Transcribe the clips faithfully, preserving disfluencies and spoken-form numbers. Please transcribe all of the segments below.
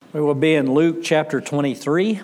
We will be in Luke chapter twenty-three.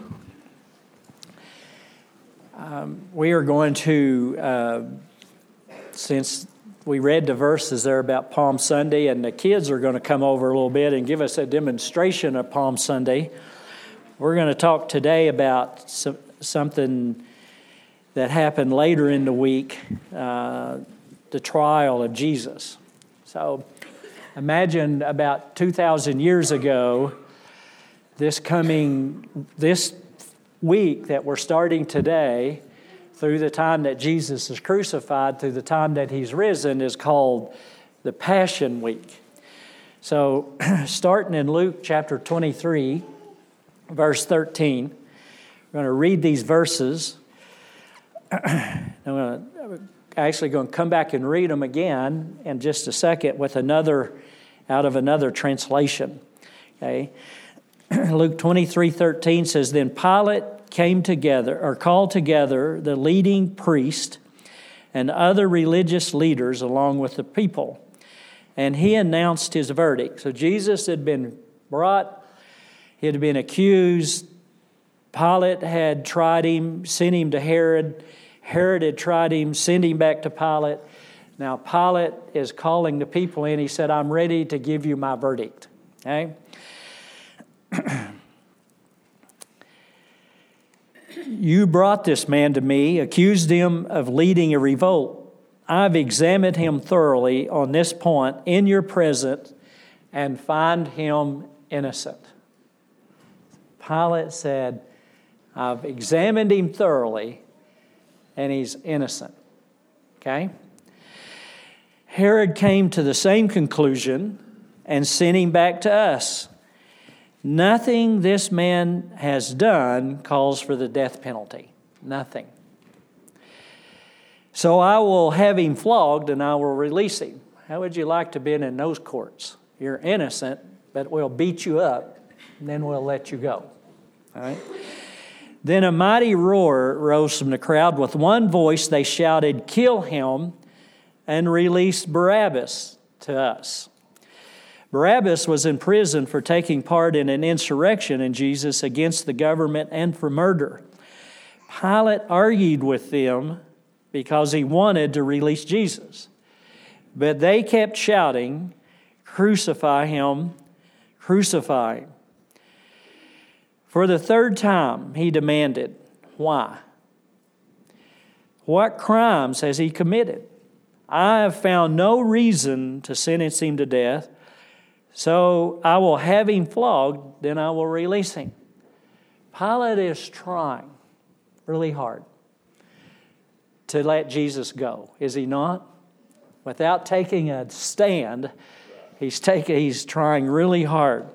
Um, we are going to, uh, since we read the verses there about Palm Sunday, and the kids are going to come over a little bit and give us a demonstration of Palm Sunday, we're going to talk today about some, something that happened later in the week, uh, the trial of Jesus. So imagine about two thousand years ago, this coming, this week that we're starting today, through the time that Jesus is crucified, through the time that he's risen, is called the Passion Week. So starting in Luke chapter twenty-three, verse thirteen, we're going to read these verses. I'm going to, actually going to come back and read them again in just a second with another, out of another translation. Okay. Luke twenty-three thirteen says, Then Pilate came together, or called together the leading priest and other religious leaders along with the people, and he announced his verdict. So Jesus had been brought, he had been accused. Pilate had tried him, sent him to Herod. Herod had tried him, sent him back to Pilate. Now Pilate is calling the people in. He said, I'm ready to give you my verdict. Okay? You brought this man to me, accused him of leading a revolt. I've examined him thoroughly on this point in your presence and find him innocent. Pilate said, I've examined him thoroughly and he's innocent. Okay? Herod came to the same conclusion and sent him back to us. Nothing this man has done calls for the death penalty. Nothing. So I will have him flogged and I will release him. How would you like to be in those courts? You're innocent, but we'll beat you up, and then we'll let you go. All right? Then a mighty roar rose from the crowd. With one voice they shouted, Kill him, and release Barabbas to us. Barabbas was in prison for taking part in an insurrection in Jesus against the government and for murder. Pilate argued with them because he wanted to release Jesus. But they kept shouting, Crucify him, crucify him. For the third time he demanded, Why? What crimes has he committed? I have found no reason to sentence him to death. So I will have him flogged, then I will release him. Pilate is trying really hard to let Jesus go, is he not? Without taking a stand, he's taking, he's trying really hard.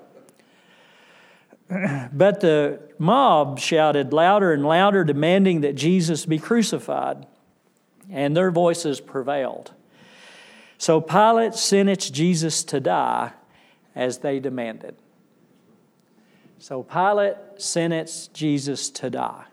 But the mob shouted louder and louder, demanding that Jesus be crucified, and their voices prevailed. So Pilate sentenced Jesus to die, as they demanded. So Pilate sentenced Jesus to die.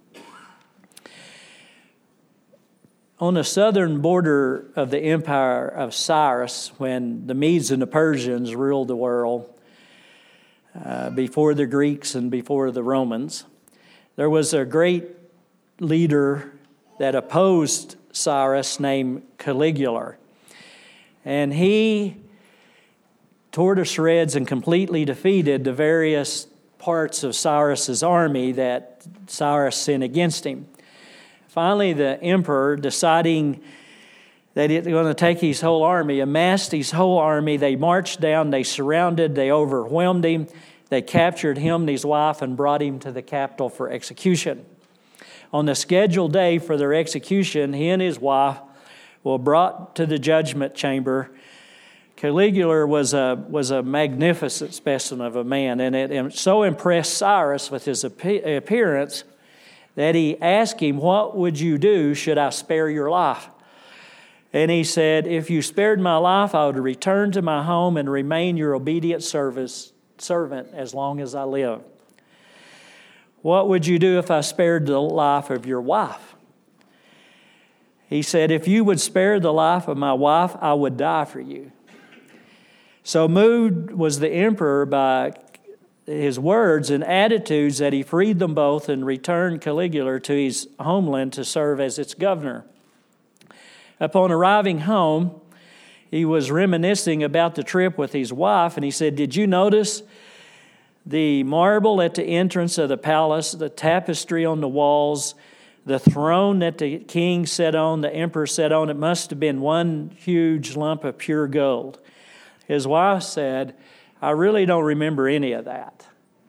On the southern border of the empire of Cyrus, when the Medes and the Persians ruled the world, uh, before the Greeks and before the Romans, there was a great leader that opposed Cyrus named Caligula. And he tore to shreds and completely defeated the various parts of Cyrus's army that Cyrus sent against him. Finally, the emperor, deciding that he was going to take his whole army, amassed his whole army. They marched down, they surrounded, they overwhelmed him. They captured him and his wife and brought him to the capital for execution. On the scheduled day for their execution, he and his wife were brought to the judgment chamber. Caligula was a was a magnificent specimen of a man, and it, it so impressed Cyrus with his appearance that he asked him, What would you do should I spare your life? And he said, If you spared my life, I would return to my home and remain your obedient service, servant as long as I live. What would you do if I spared the life of your wife? He said, If you would spare the life of my wife, I would die for you. So moved was the emperor by his words and attitudes that he freed them both and returned Caligula to his homeland to serve as its governor. Upon arriving home, he was reminiscing about the trip with his wife, and he said, "Did you notice the marble at the entrance of the palace, the tapestry on the walls, the throne that the king sat on, the emperor sat on? It must have been one huge lump of pure gold." His wife said, "I really don't remember any of that."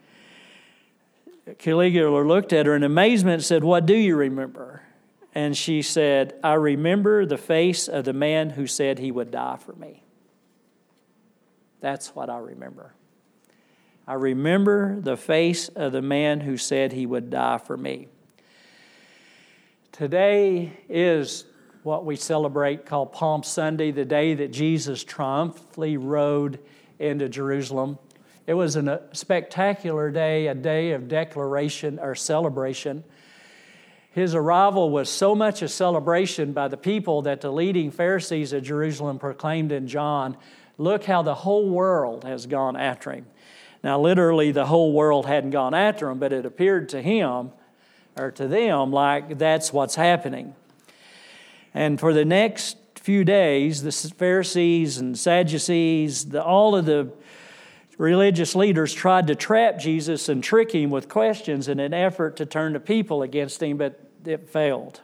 Caligula looked at her in amazement and said, "What do you remember?" And she said, "I remember the face of the man who said he would die for me." That's what I remember. I remember the face of the man who said he would die for me. Today is what we celebrate called Palm Sunday, the day that Jesus triumphantly rode into Jerusalem. It was a spectacular day, a day of declaration or celebration. His arrival was so much a celebration by the people that the leading Pharisees of Jerusalem proclaimed in John, "Look how the whole world has gone after him." Now, literally, the whole world hadn't gone after him, but it appeared to him, or to them, like that's what's happening. And for the next few days, the Pharisees and Sadducees, the, all of the religious leaders tried to trap Jesus and trick him with questions in an effort to turn the people against him, but it failed.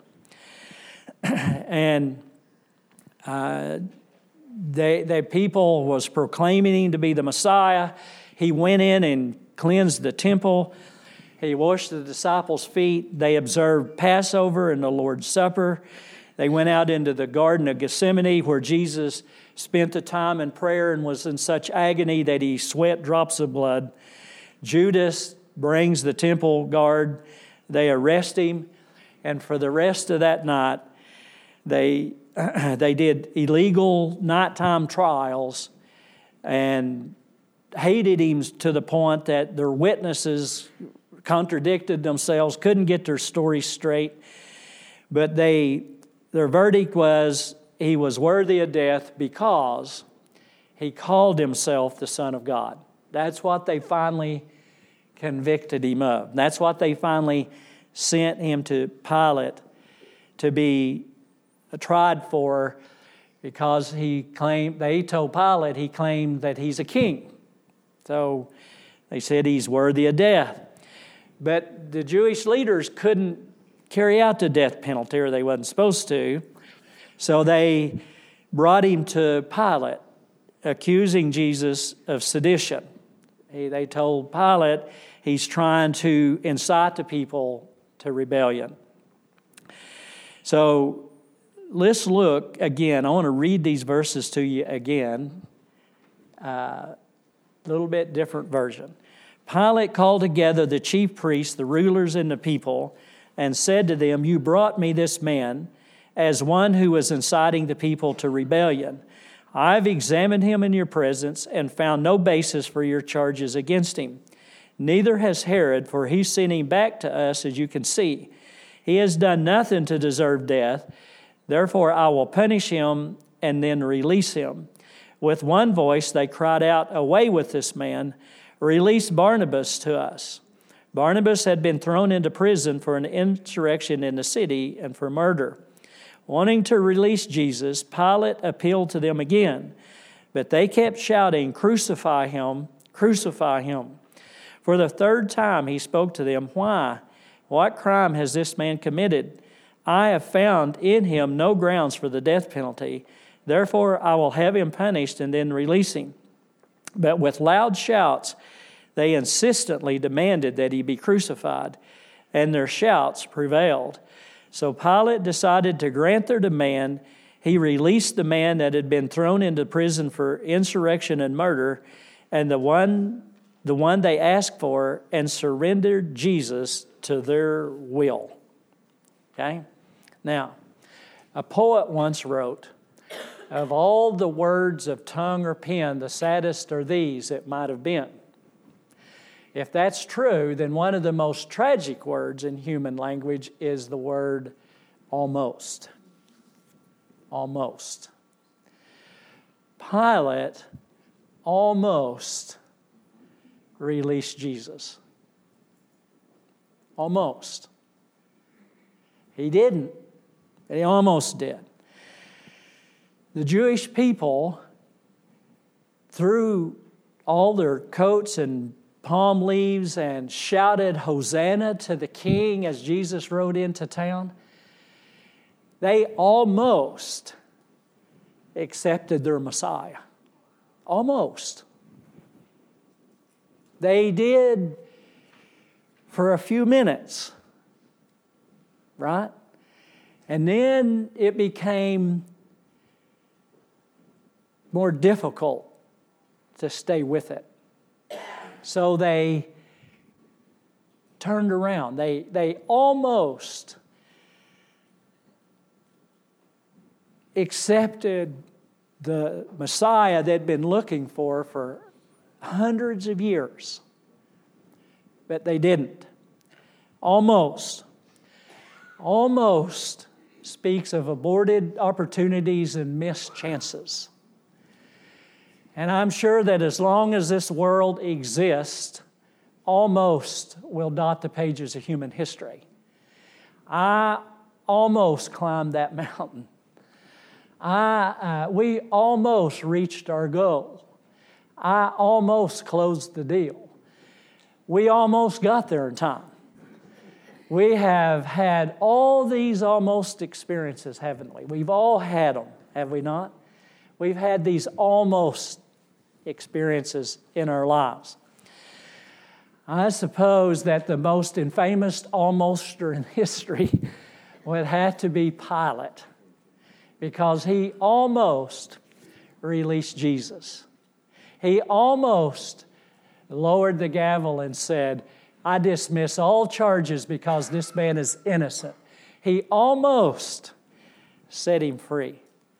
and uh, they, the people was proclaiming him to be the Messiah. He went in and cleansed the temple. He washed the disciples' feet. They observed Passover and the Lord's Supper. They went out into the Garden of Gethsemane where Jesus spent the time in prayer and was in such agony that he sweat drops of blood. Judas brings the temple guard. They arrest him. And for the rest of that night, they, they did illegal nighttime trials and hated him to the point that their witnesses contradicted themselves, couldn't get their story straight. But they, their verdict was he was worthy of death because he called himself the Son of God. That's what they finally convicted him of. That's what they finally sent him to Pilate to be tried for, because he claimed, they told Pilate he claimed that he's a king. So they said he's worthy of death. But the Jewish leaders couldn't carry out the death penalty, or they wasn't supposed to. So they brought him to Pilate, accusing Jesus of sedition. He, they told Pilate he's trying to incite the people to rebellion. So let's look again. I want to read these verses to you again. A uh, little bit different version. Pilate called together the chief priests, the rulers, and the people, and said to them, "You brought me this man as one who was inciting the people to rebellion. I've examined him in your presence and found no basis for your charges against him. Neither has Herod, for he sent him back to us, as you can see. He has done nothing to deserve death. Therefore I will punish him and then release him." With one voice they cried out, "Away with this man! Release Barnabas to us." Barnabas had been thrown into prison for an insurrection in the city and for murder. Wanting to release Jesus, Pilate appealed to them again, but they kept shouting, "Crucify him, crucify him." For the third time he spoke to them, "Why? What crime has this man committed? I have found in him no grounds for the death penalty. Therefore I will have him punished and then release him." But with loud shouts they insistently demanded that he be crucified, and their shouts prevailed. So Pilate decided to grant their demand. He released the man that had been thrown into prison for insurrection and murder, and the one, the one they asked for, and surrendered Jesus to their will. Okay? Now, a poet once wrote, "Of all the words of tongue or pen, the saddest are these, it might have been." If that's true, then one of the most tragic words in human language is the word almost. Almost. Pilate almost release Jesus. Almost. He didn't, but he almost did. The Jewish people threw all their coats and palm leaves and shouted Hosanna to the King as Jesus rode into town. They almost accepted their Messiah. Almost. They did for a few minutes, right? And then it became more difficult to stay with it. So they turned around. They, they almost accepted the Messiah they'd been looking for for hundreds of years. But they didn't. Almost. Almost speaks of aborted opportunities and missed chances. And I'm sure that as long as this world exists, almost will dot the pages of human history. I almost climbed that mountain. I, uh, we almost reached our goal. I almost closed the deal. We almost got there in time. We have had all these almost experiences, haven't we? We've all had them, have we not? We've had these almost experiences in our lives. I suppose that the most infamous almoster in history would have to be Pilate, because he almost released Jesus. He almost lowered the gavel and said, I dismiss all charges because this man is innocent. He almost set him free.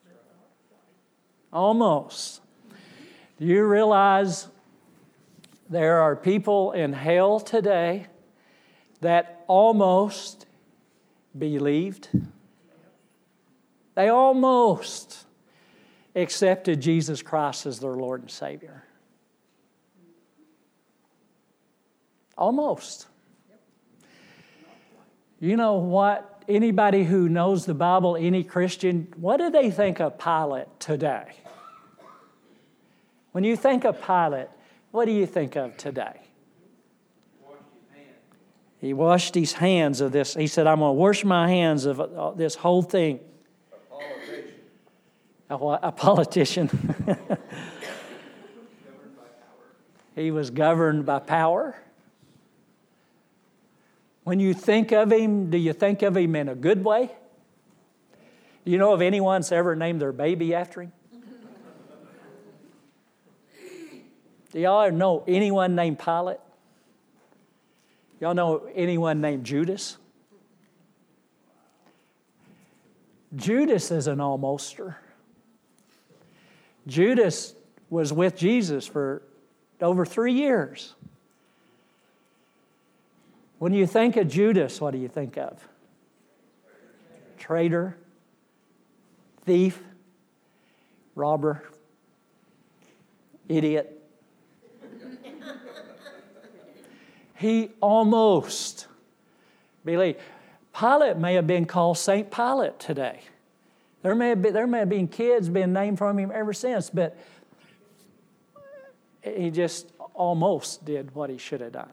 Almost. Do you realize there are people in hell today that almost believed? They almost accepted Jesus Christ as their Lord and Savior. Almost. You know what? Anybody who knows the Bible, any Christian, what do they think of Pilate today? When you think of Pilate, what do you think of today? He washed his hands of this. He said, I'm going to wash my hands of this whole thing. A politician. A, a politician. He was governed by power. When you think of him, do you think of him in a good way? Do you know if anyone's ever named their baby after him? Do y'all know anyone named Pilate? Y'all know anyone named Judas? Judas is an almoster. Judas was with Jesus for over three years. When you think of Judas, what do you think of? Traitor, thief, robber, idiot. He almost believed. Pilate may have been called Saint Pilate today. There may have been, there may have been kids been named from him ever since, but he just almost did what he should have done.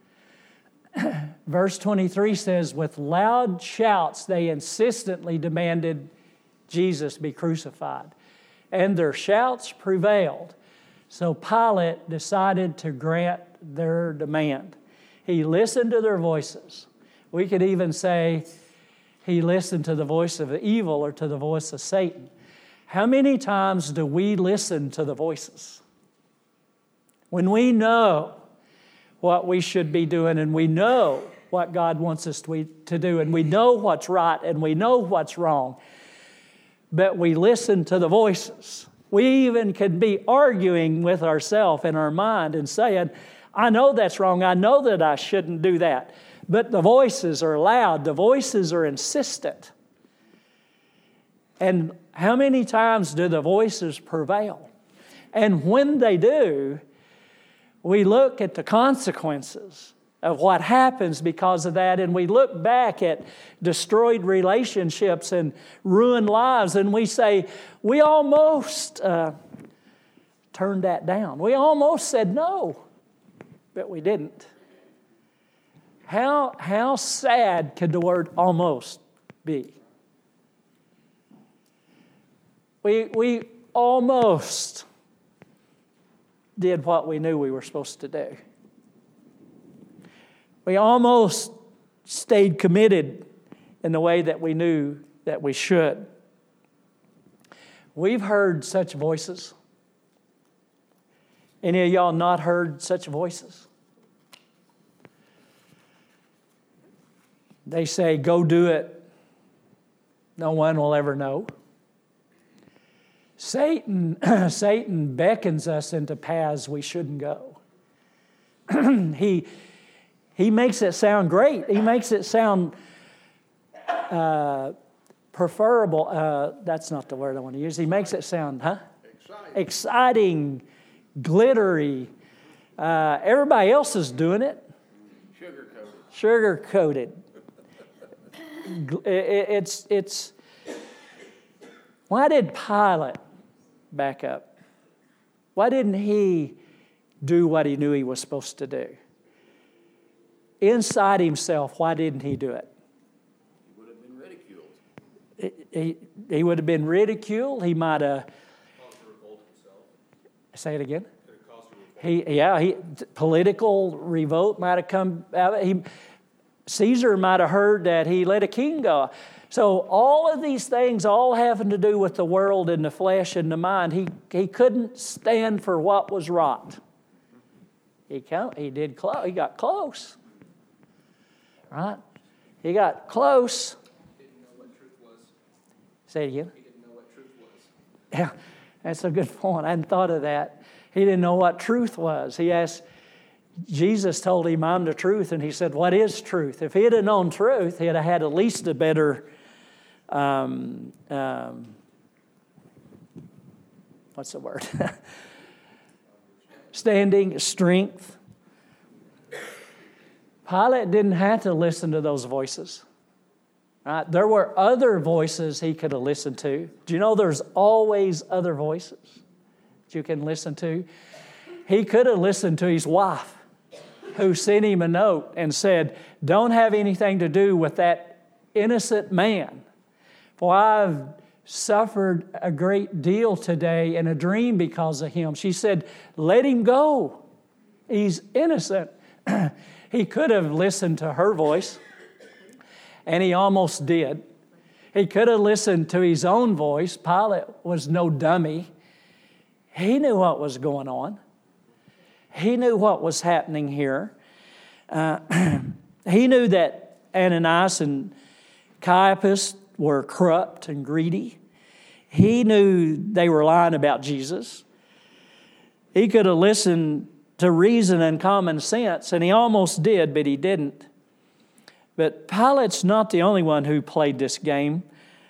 Verse twenty-three says, with loud shouts they insistently demanded Jesus be crucified. And their shouts prevailed. So Pilate decided to grant their demand. He listened to their voices. We could even say he listened to the voice of the evil or to the voice of Satan. How many times do we listen to the voices? When we know what we should be doing and we know what God wants us to do and we know what's right and we know what's wrong, but we listen to the voices. We even can be arguing with ourselves in our mind and saying, I know that's wrong. I know that I shouldn't do that. But the voices are loud. The voices are insistent. And how many times do the voices prevail? And when they do, we look at the consequences of what happens because of that, and we look back at destroyed relationships and ruined lives, and we say, we almost uh, turned that down. We almost said no, but we didn't. How, how sad could the word almost be? We, we almost did what we knew we were supposed to do. We almost stayed committed in the way that we knew that we should. We've heard such voices. Any of y'all not heard such voices? They say, go do it. No one will ever know. Satan, Satan beckons us into paths we shouldn't go. he, he makes it sound great. He makes it sound uh, preferable. Uh, that's not the word I want to use. He makes it sound, huh? Exciting, Exciting glittery. Uh, everybody else is doing it. Sugar-coated. Sugar-coated. it, it's, it's, why did Pilate back up? Why didn't he do what he knew he was supposed to do? Inside himself, why didn't he do it? He would have been ridiculed. He, he, he would have been ridiculed. He might have... Caused a revolt himself. Say it again? Could have caused a revolt. He, yeah, he, political revolt might have come out. He, Caesar might have heard that he let a king go. So all of these things all having to do with the world and the flesh and the mind, he, he couldn't stand for what was right. He, come, he did close. He got close. Right? He got close. He didn't know what truth was. Say it again. He didn't know what truth was. Yeah, that's a good point. I hadn't thought of that. He didn't know what truth was. He asked, Jesus told him, I'm the truth. And he said, what is truth? If he had known truth, he'd have had at least a better, um, um, what's the word? Standing, strength. Pilate didn't have to listen to those voices. Right? There were other voices he could have listened to. Do you know there's always other voices that you can listen to? He could have listened to his wife, who sent him a note and said, don't have anything to do with that innocent man. For I've suffered a great deal today in a dream because of him. She said, let him go. He's innocent. He could have listened to her voice, and he almost did. He could have listened to his own voice. Pilate was no dummy. He knew what was going on. He knew what was happening here. Uh, he knew that Ananias and Caiaphas were corrupt and greedy. He knew they were lying about Jesus. He could have listened to reason and common sense, and he almost did, but he didn't. But Pilate's not the only one who played this game.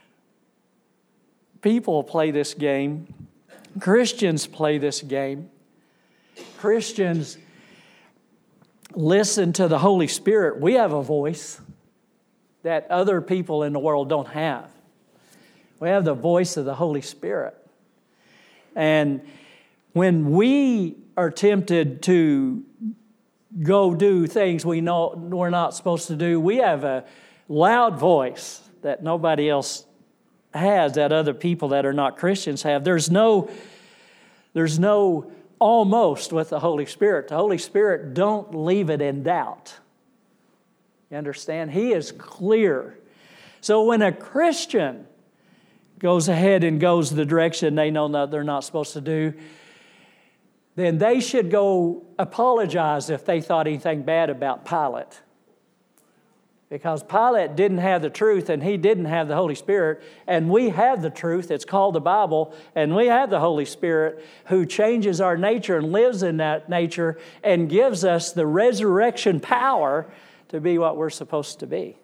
People play this game. Christians play this game. Christians listen to the Holy Spirit. We have a voice that other people in the world don't have. We have the voice of the Holy Spirit. And when we are tempted to go do things we know we're not supposed to do, we have a loud voice that nobody else has, that other people that are not Christians have. There's no, there's no almost with the Holy Spirit. The Holy Spirit, don't leave it in doubt. You understand? He is clear. So when a Christian goes ahead and goes the direction they know that they're not supposed to do, then they should go apologize if they thought anything bad about Pilate. Because Pilate didn't have the truth and he didn't have the Holy Spirit. And we have the truth, it's called the Bible, and we have the Holy Spirit who changes our nature and lives in that nature and gives us the resurrection power to be what we're supposed to be.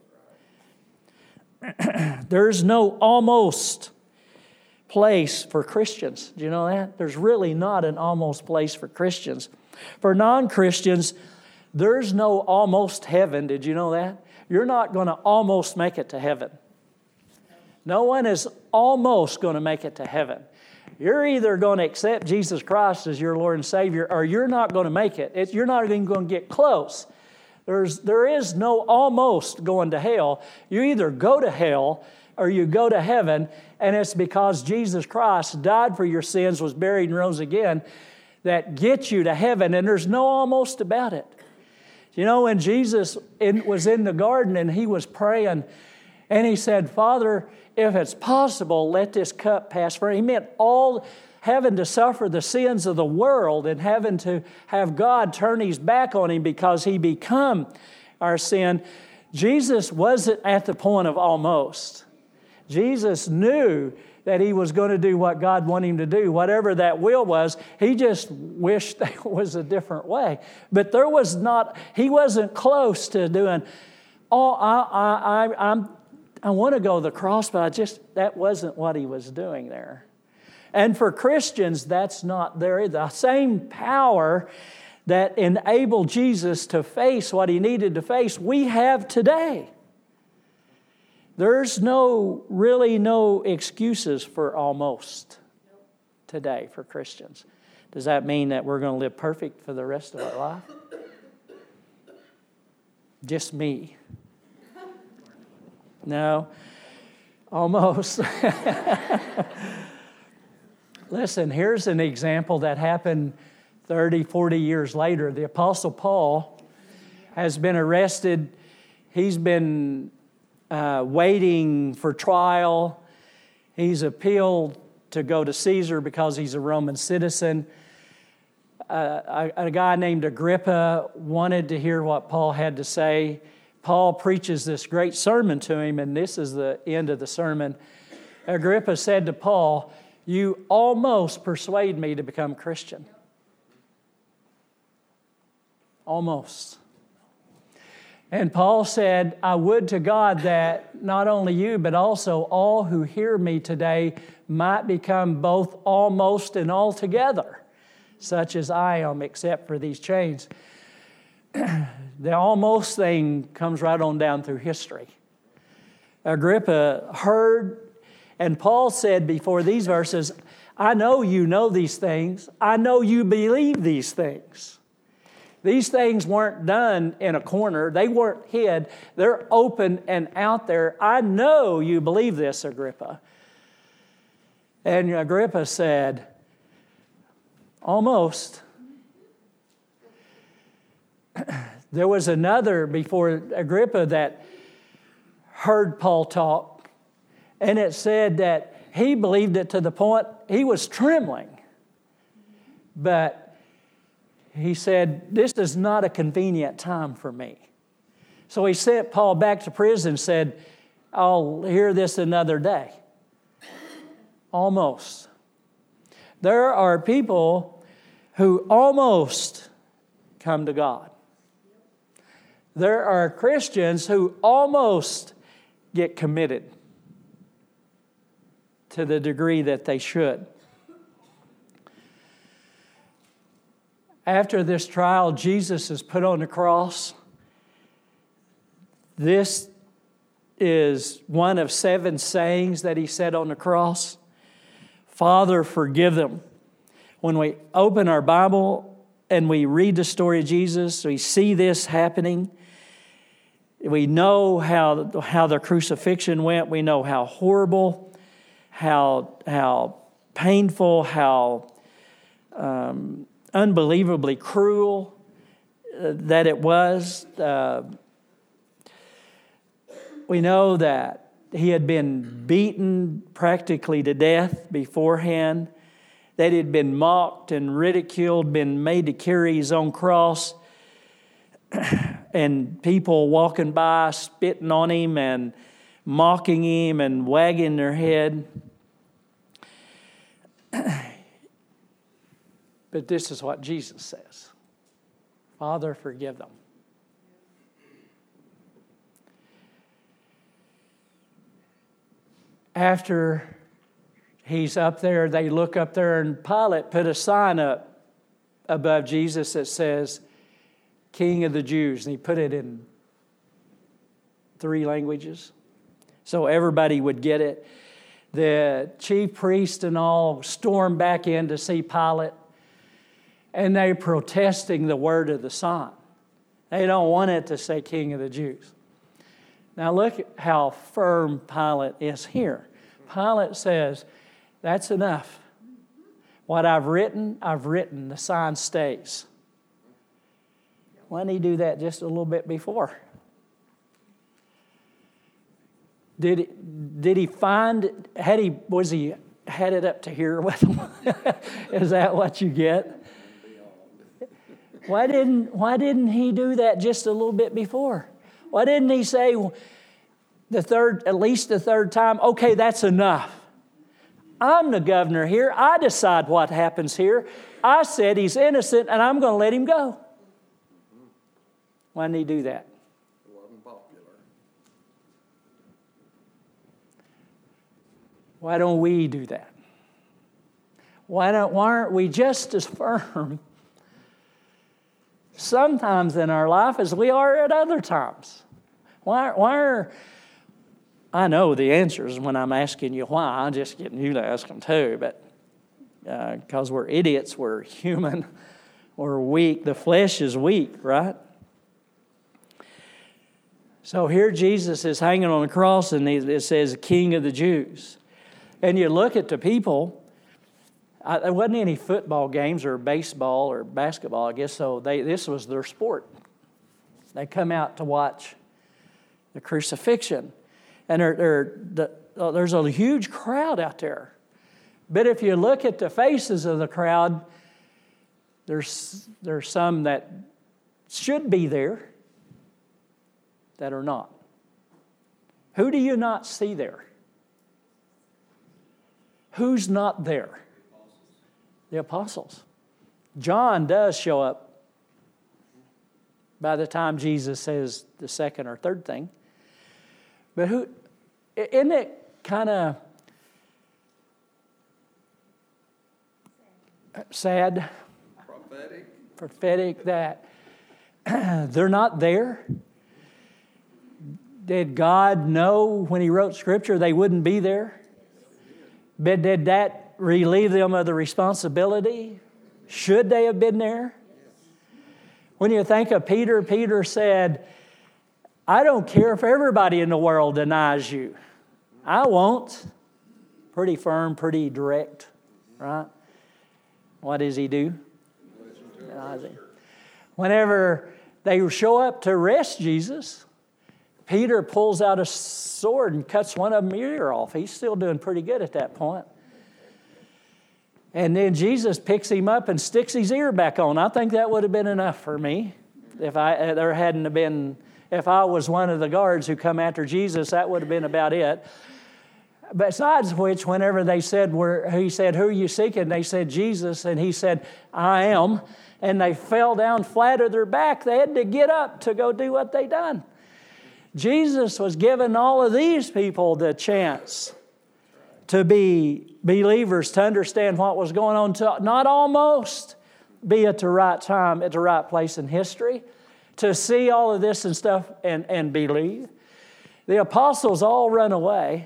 There's no almost place for Christians. Do you know that? There's really not an almost place for Christians. For non-Christians, there's no almost heaven. Did you know that? You're not going to almost make it to heaven. No one is almost going to make it to heaven. You're either going to accept Jesus Christ as your Lord and Savior, or you're not going to make it. It's, you're not even going to get close. There's, there is no almost going to hell. You either go to hell or you go to heaven, and it's because Jesus Christ died for your sins, was buried, and rose again, that gets you to heaven, and there's no almost about it. You know, when Jesus in, was in the garden and he was praying, and he said, Father, if it's possible, let this cup pass from me. He meant all having to suffer the sins of the world and having to have God turn his back on him because he become our sin. Jesus wasn't at the point of almost. Jesus knew that he was going to do what God wanted him to do, whatever that will was. He just wished there was a different way. But there was not, he wasn't close to doing, oh, I, I, I, I'm, I want to go to the cross, but I just, that wasn't what he was doing there. And for Christians, that's not there. The same power that enabled Jesus to face what he needed to face, we have today. There's no, really no excuses for almost today for Christians. Does that mean that we're going to live perfect for the rest of our life? Just me. No, almost. Listen, here's an example that happened thirty, forty years later. The Apostle Paul has been arrested. He's been uh, waiting for trial. He's appealed to go to Caesar because he's a Roman citizen. Uh, a, a guy named Agrippa wanted to hear what Paul had to say. Paul preaches this great sermon to him, and this is the end of the sermon. Agrippa said to Paul, you almost persuade me to become Christian. Almost. And Paul said, I would to God that not only you, but also all who hear me today might become both almost and altogether, such as I am, except for these chains. The almost thing comes right on down through history. Agrippa heard, and Paul said before these verses, I know you know these things. I know you believe these things. These things weren't done in a corner. They weren't hid. They're open and out there. I know you believe this, Agrippa. And Agrippa said, almost. There was another before Agrippa that heard Paul talk, and it said that he believed it to the point he was trembling. But he said, this is not a convenient time for me. So he sent Paul back to prison and said, I'll hear this another day. Almost. There are people who almost come to God. There are Christians who almost get committed to the degree that they should. After this trial, Jesus is put on the cross. This is one of seven sayings that he said on the cross. Father, forgive them. When we open our Bible and we read the story of Jesus, we see this happening. We know how, how the crucifixion went. We know how horrible, how, how painful, how um, unbelievably cruel uh, that it was. Uh, we know that he had been beaten practically to death beforehand, that he had been mocked and ridiculed, been made to carry his own cross, and people walking by spitting on him and mocking him and wagging their head. But this is what Jesus says. Father, forgive them. After he's up there, they look up there, and Pilate put a sign up above Jesus that says, King of the Jews. And he put it in three languages so everybody would get it. The chief priest and all stormed back in to see Pilate, and they're protesting the word of the sign. They don't want it to say King of the Jews. Now look at how firm Pilate is here. Pilate says, that's enough. What I've written, I've written. The sign stays. Why didn't he do that just a little bit before? Did he, did he find, had he, was he headed up to here with him? Is that what you get? Why didn't, why didn't he do that just a little bit before? Why didn't he say the third, at least the third time, okay, that's enough. I'm the governor here. I decide what happens here. I said he's innocent, and I'm going to let him go. Why didn't he do that? It wasn't popular. Why don't we do that? Why don't? Why aren't we just as firm sometimes in our life as we are at other times? Why? Why are? I know the answers when I'm asking you why. I'm just getting you to ask them too, but because uh, we're idiots, we're human, we're weak. The flesh is weak, right? So here Jesus is hanging on the cross, and it says, King of the Jews. And you look at the people, uh, there wasn't any football games or baseball or basketball, I guess, so they, this was their sport. They come out to watch the crucifixion. And they're, they're, the, uh, there's a huge crowd out there. But if you look at the faces of the crowd, there's, there's some that should be there that are not. Who do you not see there? Who's not there? The apostles. John does show up by the time Jesus says the second or third thing. But who, isn't it kind of sad, Prophetic. prophetic that they're not there? Did God know when he wrote Scripture they wouldn't be there? But did that relieve them of the responsibility? Should they have been there? When you think of Peter, Peter said, I don't care if everybody in the world denies you. I won't. Pretty firm, pretty direct, right? What does he do? Denies him. Whenever they show up to arrest Jesus, Peter pulls out a sword and cuts one of them ear off. He's still doing pretty good at that point. And then Jesus picks him up and sticks his ear back on. I think that would have been enough for me. If I there hadn't been, if I was one of the guards who come after Jesus, that would have been about it. Besides which, whenever they said, where he said, who are you seeking? They said, Jesus. And he said, I am. And they fell down flat on their back. They had to get up to go do what they done. Jesus was giving all of these people the chance to be believers, to understand what was going on, to not almost be at the right time, at the right place in history, to see all of this and stuff and, and believe. The apostles all run away,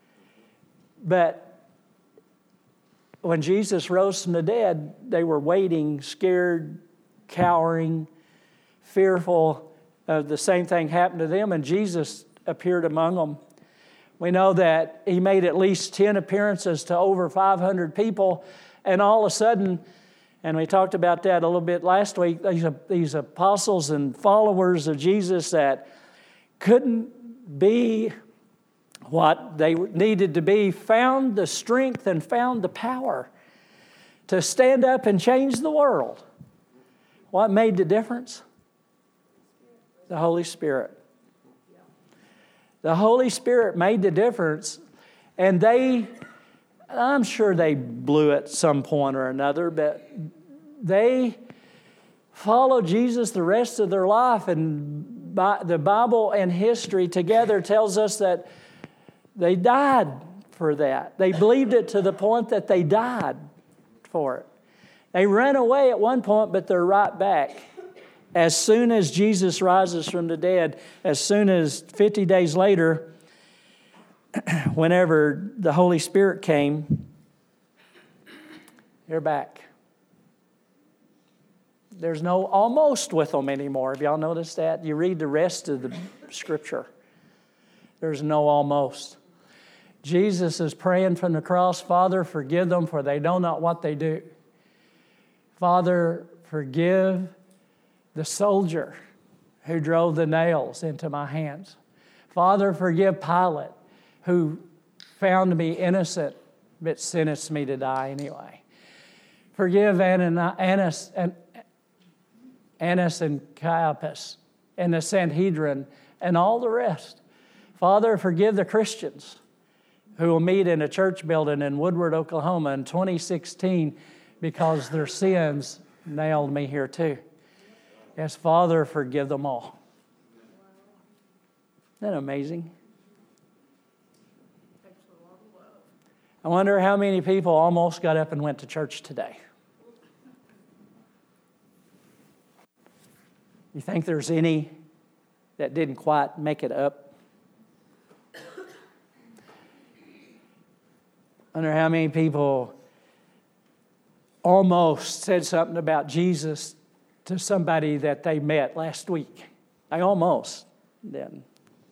but when Jesus rose from the dead, they were waiting, scared, cowering, fearful of the same thing happened to them, and Jesus appeared among them. We know that he made at least ten appearances to over five hundred people, and all of a sudden, and we talked about that a little bit last week, these, these apostles and followers of Jesus that couldn't be what they needed to be, found the strength and found the power to stand up and change the world. What made the difference? The Holy Spirit. The Holy Spirit made the difference, and they, I'm sure they blew it some point or another, but they followed Jesus the rest of their life, and by the Bible and history together tells us that they died for that. They believed it to the point that they died for it. They ran away at one point, but they're right back. As soon as Jesus rises from the dead, as soon as fifty days later, whenever the Holy Spirit came, they're back. There's no almost with them anymore. Have y'all noticed that? You read the rest of the Scripture. There's no almost. Jesus is praying from the cross, Father, forgive them, for they know not what they do. Father, forgive the soldier who drove the nails into my hands. Father, forgive Pilate, who found me innocent, but sentenced me to die anyway. Forgive Annas and Annas and Caiaphas and the Sanhedrin and all the rest. Father, forgive the Christians who will meet in a church building in Woodward, Oklahoma in twenty sixteen because their sins nailed me here too. Yes, Father, forgive them all. Isn't that amazing? I wonder how many people almost got up and went to church today. You think there's any that didn't quite make it up? I wonder how many people almost said something about Jesus to somebody that they met last week. I almost did.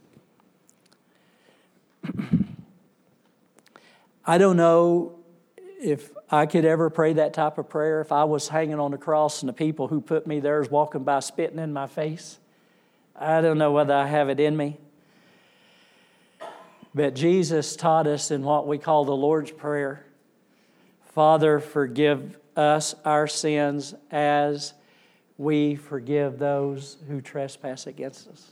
I don't know if I could ever pray that type of prayer if I was hanging on the cross and the people who put me there is walking by spitting in my face. I don't know whether I have it in me. But Jesus taught us in what we call the Lord's Prayer, Father, forgive us our sins as we forgive those who trespass against us.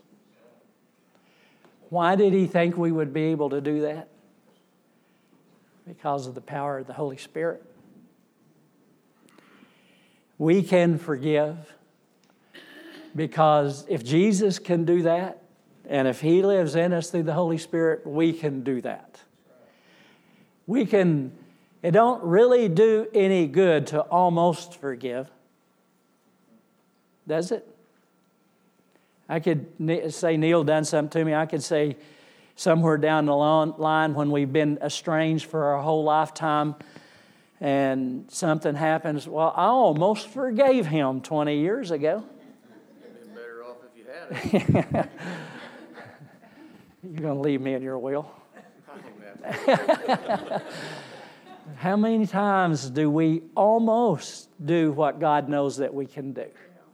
Why did he think we would be able to do that? Because of the power of the Holy Spirit. We can forgive because if Jesus can do that, and if he lives in us through the Holy Spirit, we can do that. We can, it don't really do any good to almost forgive. Does it? I could say Neil done something to me. I could say somewhere down the line when we've been estranged for our whole lifetime and something happens, well, I almost forgave him twenty years ago. You'd been better off if you had it. You're going to leave me in your will. How many times do we almost do what God knows that we can do?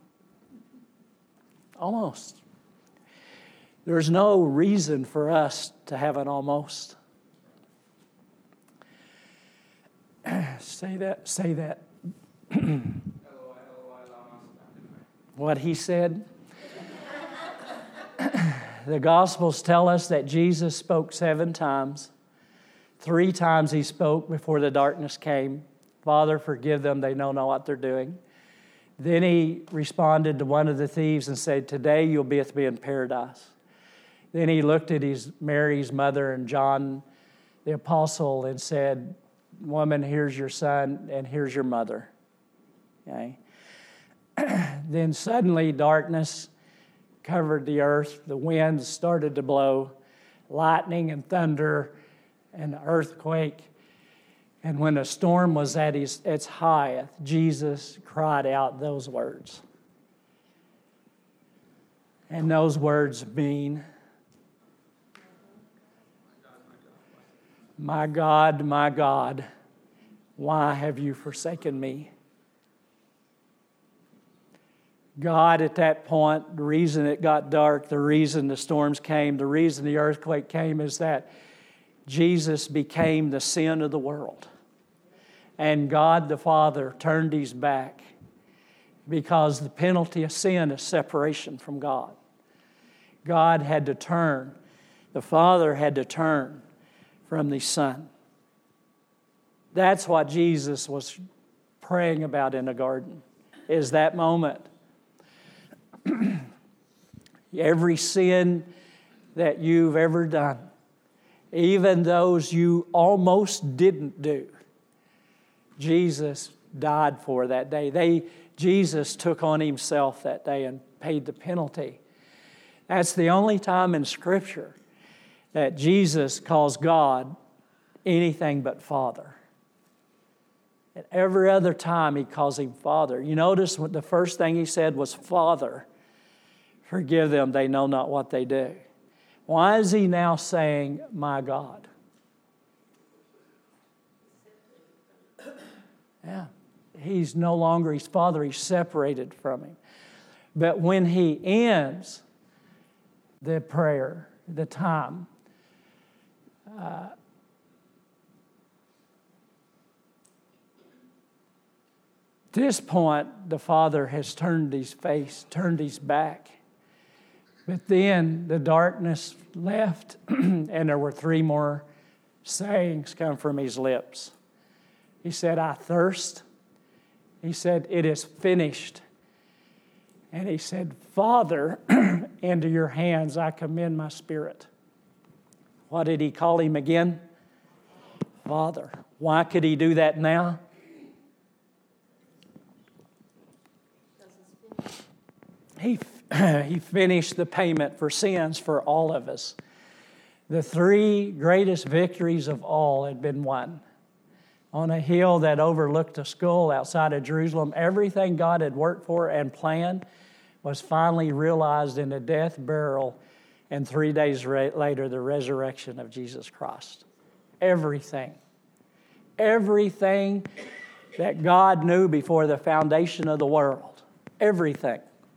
Almost. There's no reason for us to have an almost. Say that, say that. What he said. The Gospels tell us that Jesus spoke seven times. Three times he spoke before the darkness came. Father, forgive them, they know not what they're doing. Then he responded to one of the thieves and said, today you'll be with me in paradise. Then he looked at his Mary's mother and John, the apostle, and said, woman, here's your son and here's your mother. Okay. Then suddenly darkness covered the earth. The winds started to blow, lightning and thunder and earthquake. And when the storm was at its, its highest, Jesus cried out those words. And those words mean, my God, my God, why have you forsaken me? God, at that point, the reason it got dark, the reason the storms came, the reason the earthquake came is that Jesus became the sin of the world. And God the Father turned his back because the penalty of sin is separation from God. God had to turn, the Father had to turn from the Son. That's what Jesus was praying about in the garden, is that moment. Every sin that you've ever done, even those you almost didn't do, Jesus died for that day. They, Jesus took on himself that day and paid the penalty. That's the only time in Scripture that Jesus calls God anything but Father. At every other time he calls him Father. You notice what the first thing he said was, Father, forgive them, they know not what they do. Why is he now saying, my God? Yeah, he's no longer his Father, he's separated from him. But when he ends the prayer, the time, uh, at this point, the Father has turned his face, turned his back. But then the darkness left, and there were three more sayings come from his lips. He said, I thirst. He said, it is finished. And he said, Father, into your hands I commend my spirit. What did he call him again? Father. Why could he do that now? He, he finished the payment for sins for all of us. The three greatest victories of all had been won. On a hill that overlooked a skull outside of Jerusalem, everything God had worked for and planned was finally realized in the death, burial, and three days later, the resurrection of Jesus Christ. Everything. Everything that God knew before the foundation of the world. Everything.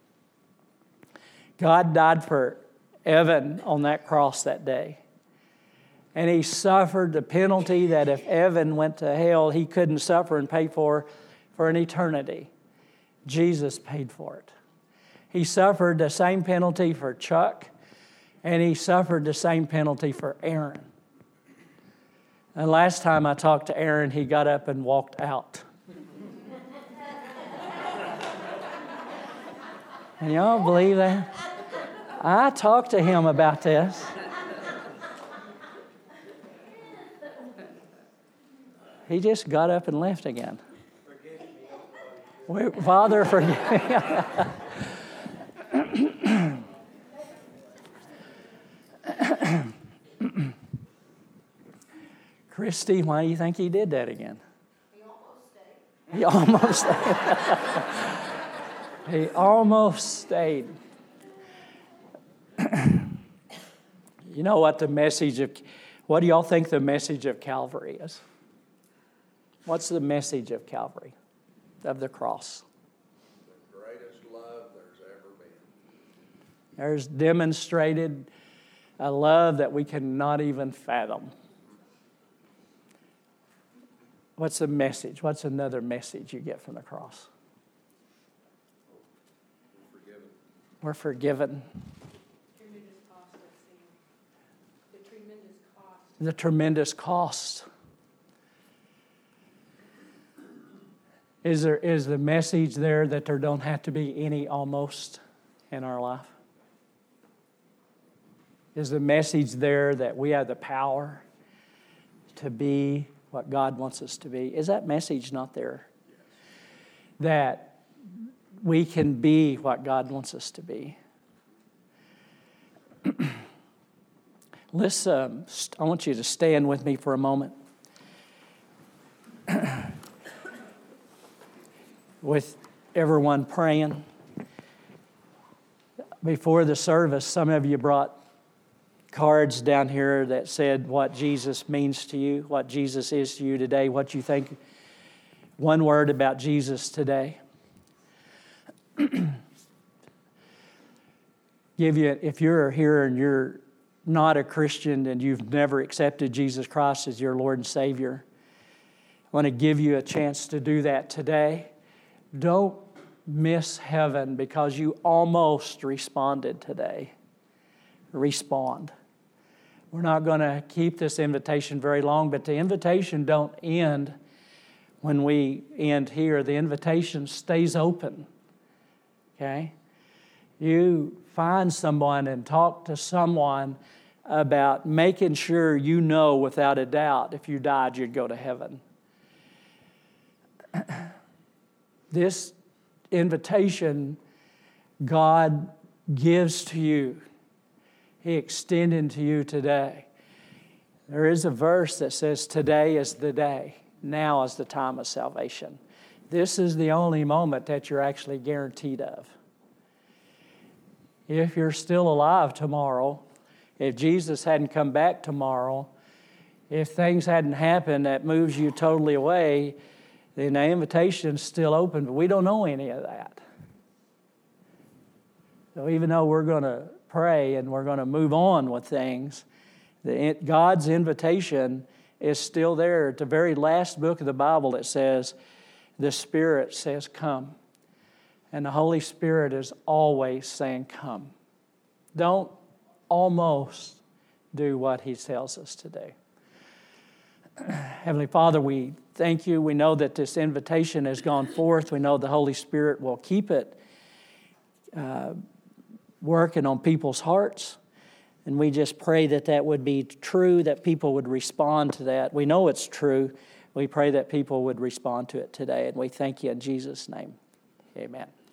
God died for Evan on that cross that day. And he suffered the penalty that if Evan went to hell, he couldn't suffer and pay for for an eternity. Jesus paid for it. He suffered the same penalty for Chuck, and he suffered the same penalty for Aaron. And last time I talked to Aaron, he got up and walked out. Can y'all believe that? I talked to him about this. He just got up and left again. Forgive me. Father, forgive me. Christy, why do you think he did that again? He almost stayed. He almost stayed. He almost stayed. You know what the message of, what do y'all think the message of Calvary is? What's the message of Calvary, of the cross? The greatest love there's ever been. There's demonstrated a love that we cannot even fathom. What's the message? What's another message you get from the cross? We're forgiven. We're forgiven. Tremendous cost of sin. The tremendous cost. The tremendous cost. Is there is the message there that there don't have to be any almost in our life? Is the message there that we have the power to be what God wants us to be? Is that message not there? Yes. That we can be what God wants us to be. Let's, um, st- I want you to stand with me for a moment. With everyone praying. Before the service, some of you brought cards down here that said what Jesus means to you, what Jesus is to you today, what you think, one word about Jesus today. Give you, if you're here and you're not a Christian and you've never accepted Jesus Christ as your Lord and Savior, I want to give you a chance to do that today. Don't miss heaven because you almost responded today. Respond. We're not going to keep this invitation very long, but the invitation don't end when we end here. The invitation stays open. Okay? You find someone and talk to someone about making sure you know without a doubt if you died, you'd go to heaven. This invitation God gives to you, He extended to you today. There is a verse that says, today is the day. Now is the time of salvation. This is the only moment that you're actually guaranteed of. If you're still alive tomorrow, if Jesus hadn't come back tomorrow, if things hadn't happened that moves you totally away, then the invitation's still open, but we don't know any of that. So even though we're going to pray and we're going to move on with things, the, God's invitation is still there. At the very last book of the Bible, it says, the Spirit says, come. And the Holy Spirit is always saying, come. Don't almost do what He tells us to do. Heavenly Father, we thank you. We know that this invitation has gone forth. We know the Holy Spirit will keep it uh, working on people's hearts. And we just pray that that would be true, that people would respond to that. We know it's true. We pray that people would respond to it today. And we thank you in Jesus' name. Amen.